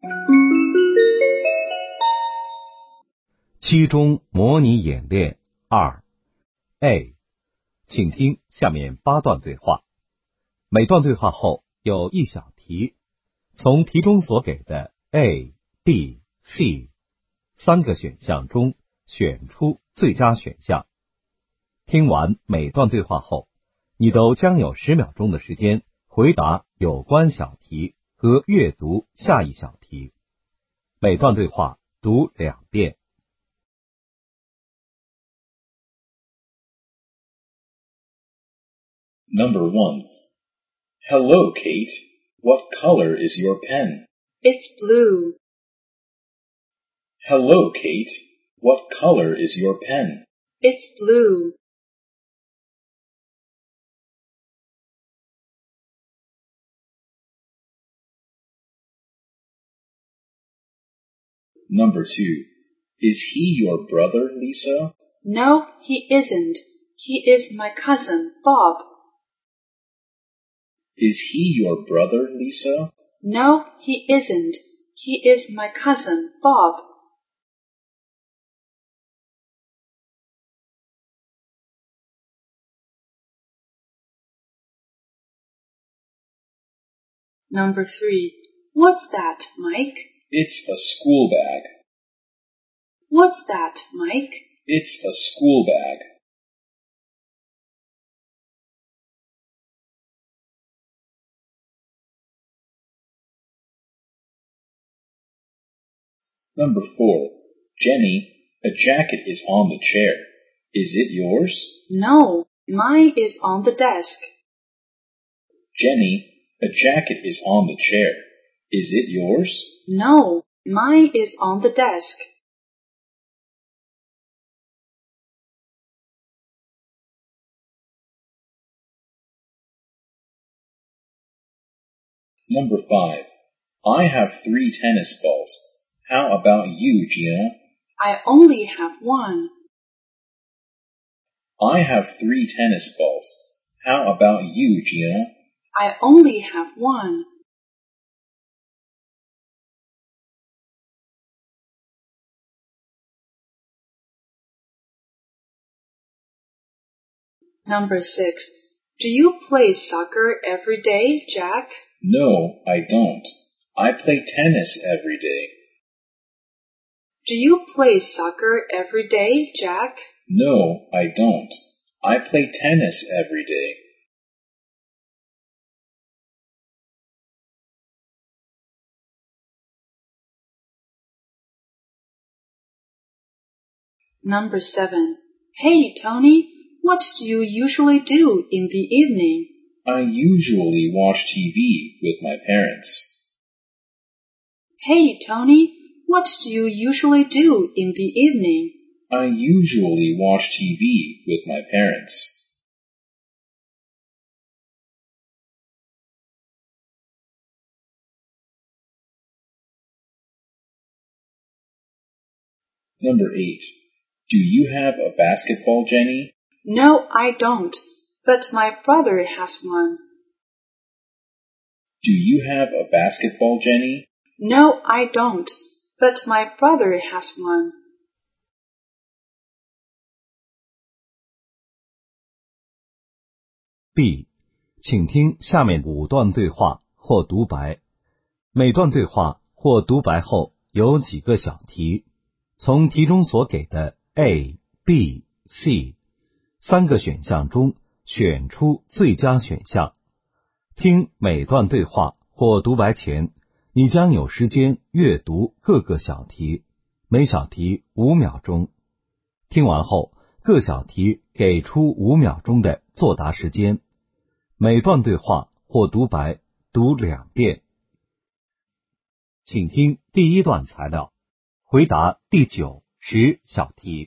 期中模拟演练2 A， 请听下面8段对话。每段对话后有一小题，从题中所给的 A、B、C 3个选项中选出最佳选项。听完每段对话后，你都将有10秒钟的时间回答有关小题和阅读下一小题。每段对话读2遍。 Number 1. Hello, Kate. What color is your pen? It's blue. Hello, Kate. What color is your pen? It's blue. Number 2. Is he your brother, Lisa? No, he isn't. He is my cousin, Bob. Is he your brother, Lisa? No, he isn't. He is my cousin, Bob. Number 3. What's that, Mike? It's a school bag. What's that, Mike? It's a school bag. Number 4. Jenny, a jacket is on the chair. Is it yours? No, mine is on the desk. Jenny, a jacket is on the chair. Is it yours? No, mine is on the desk. Number 5. I have 3 tennis balls. How about you, Gina? I only have one. I have 3 tennis balls. How about you, Gina? I only have one. Number 6. Do you play soccer every day, Jack? No, I don't. I play tennis every day. Do you play soccer every day, Jack? No, I don't. I play tennis every day. Number 7. Hey, Tony, what do you usually do in the evening? I usually watch TV with my parents. Hey, Tony, what do you usually do in the evening? I usually watch TV with my parents. Number 8. Do you have a basketball, Jenny? No, I don't, but my brother has one. Do you have a basketball, Jenny? No, I don't, but my brother has one. B， 请听下面5段对话或独白。每段对话或独白后有几个小题，从题中所给的 A、B、C 3个选项中选出最佳选项。听每段对话或独白前，你将有时间阅读各个小题，每小题5秒钟。听完后，各小题给出5秒钟的作答时间。每段对话或独白读2遍。请听第1段材料，回答第9、10小题。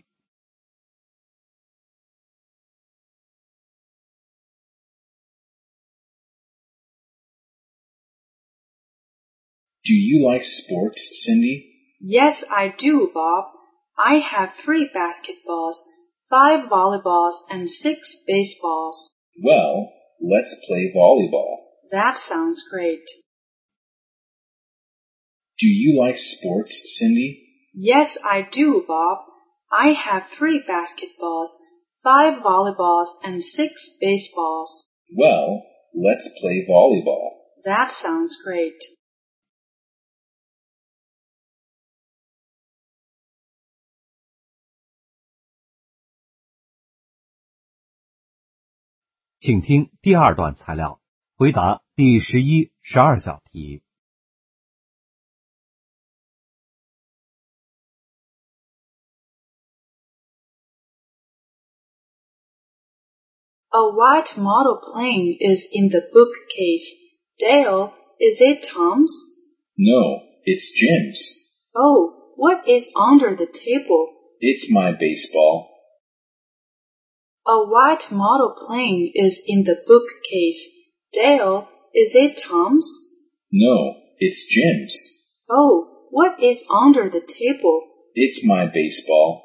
Do you like sports, Cindy? Yes, I do, Bob. I have 3 basketballs, 5 volleyballs, and 6 baseballs. Well, let's play volleyball. That sounds great. Do you like sports, Cindy? Yes, I do, Bob. I have 3 basketballs, 5 volleyballs, and 6 baseballs. Well, let's play volleyball. That sounds great. 请听第二段材料，回答第11、12小题。 A white model plane is in the bookcase. Dale, is it Tom's? No, it's Jim's. Oh, what is under the table? It's my baseball. A white model plane is in the bookcase. Dale, is it Tom's? No, it's Jim's. Oh, what is under the table? It's my baseball.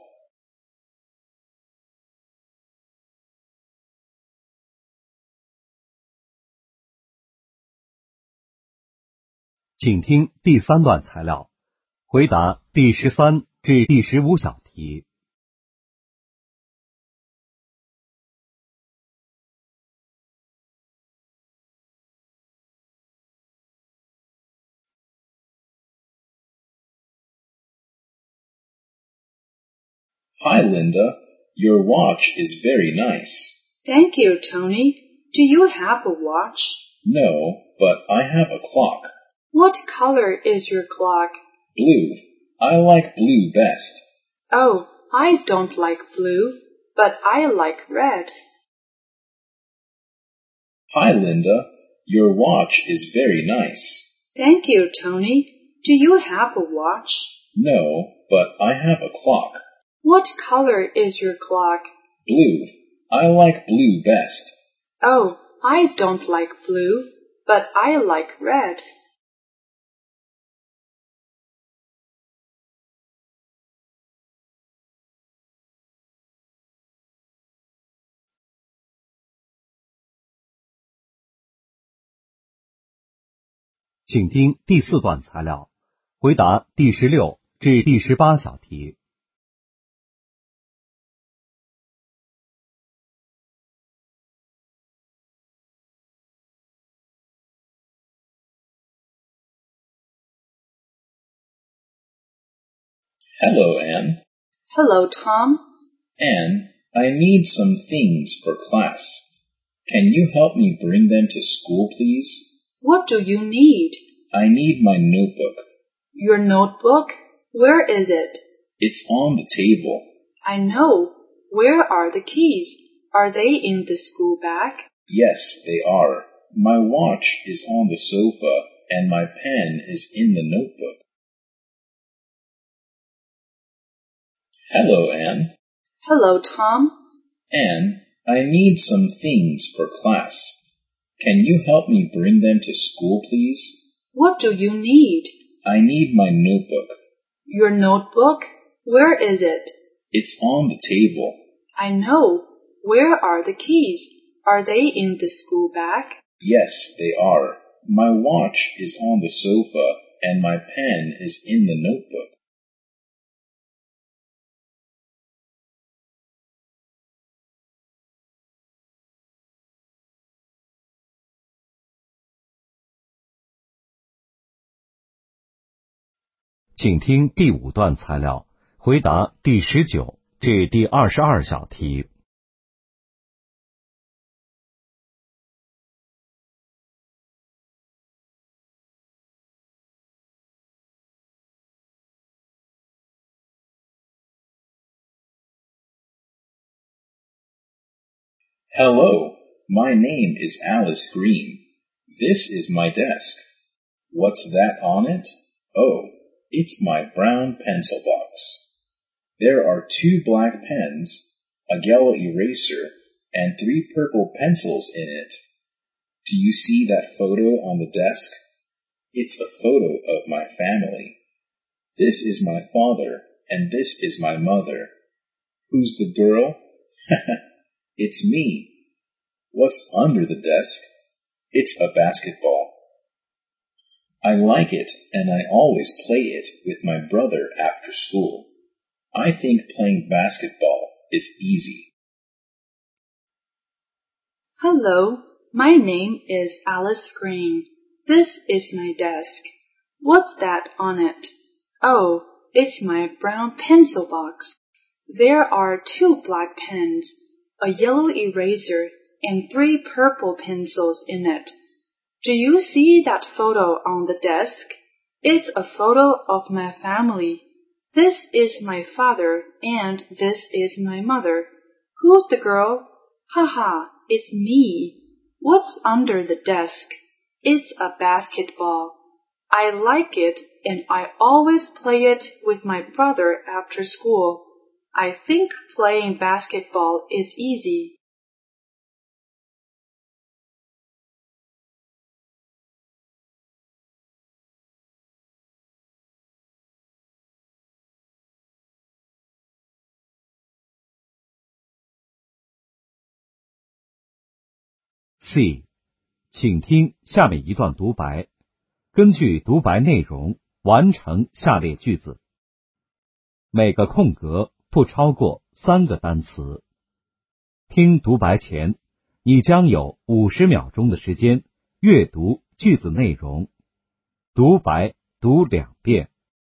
请听第三段材料，回答第13至第15小题。 Hi, Linda. Your watch is very nice. Thank you, Tony. Do you have a watch? No, but I have a clock. What color is your clock? Blue. I like blue best. Oh, I don't like blue, but I like red. Hi, Linda. Your watch is very nice. Thank you, Tony. Do you have a watch? No, but I have a clock. What color is your clock? Blue. I like blue best. Oh, I don't like blue, but I like red. 请听第四段材料，回答第16至第18小题。 Hello, Anne. Hello, Tom. Anne, I need some things for class. Can you help me bring them to school, please? What do you need? I need my notebook. Your notebook? Where is it? It's on the table. I know. Where are the keys? Are they in the school bag? Yes, they are. My watch is on the sofa, and my pen is in the notebook. Hello, Anne. Hello, Tom. Anne, I need some things for class. Can you help me bring them to school, please? What do you need? I need my notebook. Your notebook? Where is it? It's on the table. I know. Where are the keys? Are they in the school bag? Yes, they are. My watch is on the sofa, and my pen is in the notebook. 请听第5段材料，回答第19至第22小题。 Hello, my name is Alice Green. This is my desk. What's that on it? Oh, it's my brown pencil box. There are 2 black pens, a yellow eraser, and 3 purple pencils in it. Do you see that photo on the desk? It's a photo of my family. This is my father, and this is my mother. Who's the girl? It's me. What's under the desk? It's a basketball. I like it, and I always play it with my brother after school. I think playing basketball is easy. Hello, my name is Alice Green. This is my desk. What's that on it? Oh, it's my brown pencil box. There are 2 black pens, a yellow eraser, and 3 purple pencils in it. Do you see that photo on the desk? It's a photo of my family. This is my father, and this is my mother. Who's the girl? Haha, it's me. What's under the desk? It's a basketball. I like it, and I always play it with my brother after school. I think playing basketball is easy. C，请听下面一段独白，根据独白内容完成下列句子。每个空格不超过3个单词。听独白前，你将有50秒钟的时间阅读句子内容。独白读2遍。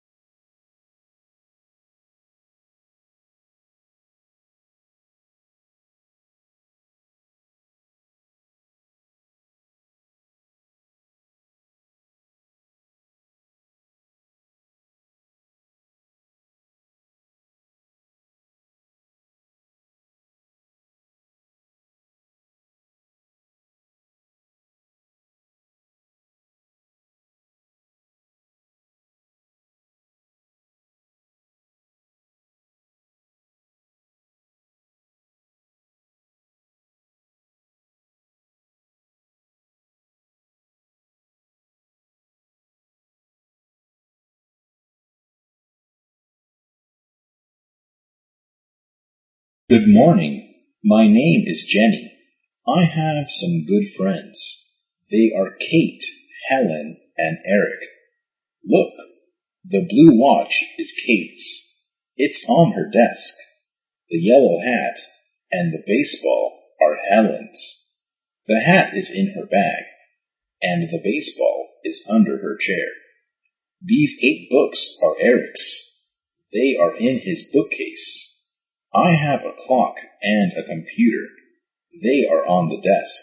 Good morning. My name is Jenny. I have some good friends. They are Kate, Helen, and Eric. Look, the blue watch is Kate's. It's on her desk. The yellow hat and the baseball are Helen's. The hat is in her bag, and the baseball is under her chair. These 8 books are Eric's. They are in his bookcase. I have a clock and a computer. They are on the desk.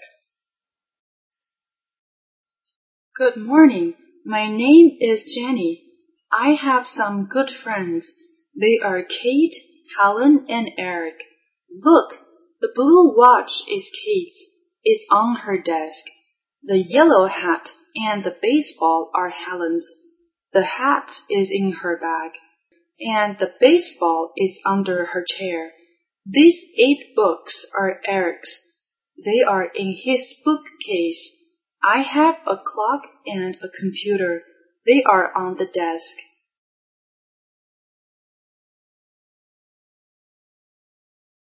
Good morning. My name is Jenny. I have some good friends. They are Kate, Helen, and Eric. Look, the blue watch is Kate's. It's on her desk. The yellow hat and the baseball are Helen's. The hat is in her bag, and the baseball is under her chair. These 8 books are Eric's. They are in his bookcase. I have a clock and a computer. They are on the desk.